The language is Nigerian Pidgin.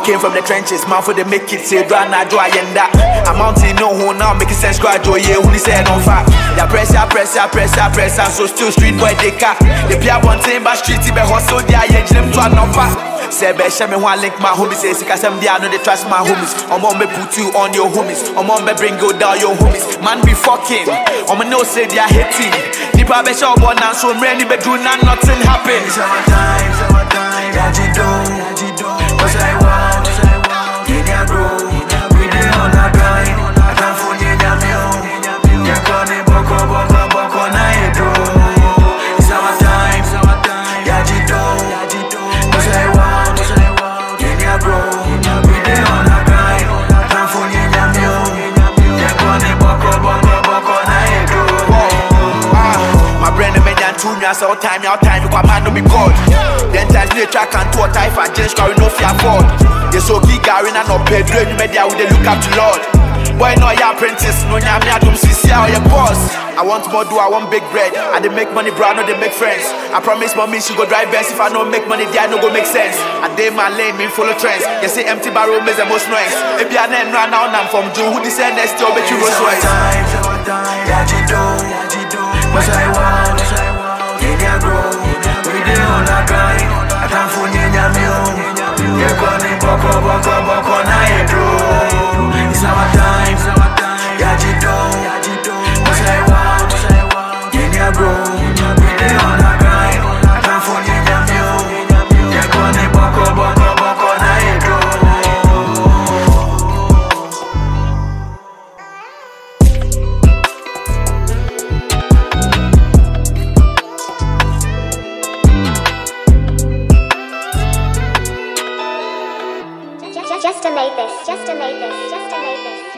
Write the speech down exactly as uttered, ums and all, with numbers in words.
came from the trenches, man for the make it, say, Drana, do I end up? I'm mounting no who now making sense, graduate, yeah, who said on fire. Ya pressure, pressure, pressure, pressure, so still street boy, they car. They play one thing, but street, be hustle, they are them to an offer. Say, Besha, me one link my homies, say, because I'm there, I know they trust my homies. I'm on me put you on your homies, I'm on me bring you down your homies. Man be fucking, I'm no say they are hating. Nipa Besha, born and so many, but do not nothing happen. Summertime, summertime, Yajido, Yajido, cause I want, cause I want, Kenya bro, we dey on a grind, I can't phone you, Yamio, Yakone, Boko, Boko, Boko, Naedo. Summertime, summertime, Yajido, Yajido, cause I want, cause I want, Kenya bro, we dey on a grind, I can't phone you, Yamio, Yakone, Boko, Boko, Boko, Naedo. My brain me and two years all time, all time, you come man no be God. Then times me track and two type and just carry no fear afford. They so key Gary and no Pedro, you media with they look up to Lord. Boy no your apprentice, no nya me I don't see how your boss. I want more do I want big bread. I they make money bro, I know they make friends. I promise mommy she go drive best. If I don't make money, there no go make sense. I day my lane, me follow trends. You say empty barrel is the most noise. If you are then run now, I'm from June. Who this next year, bet you Rolls Royce. Summertime, summertime, Yajido, Yajido, cause I want, cause I want, Kenya bro, we dey on a grind, I can't phone you, Yamio, Yakone, Boko, Boko, Boko, Naedo. Summertime, summertime, Yajido, Yajido, cause I want, cause I want, Kenya bro, we dey on a grind, I can't phone you, Yamio, Yakone, Boko, Boko, Boko, Naedo. Just to make this, just to make this, just to make this.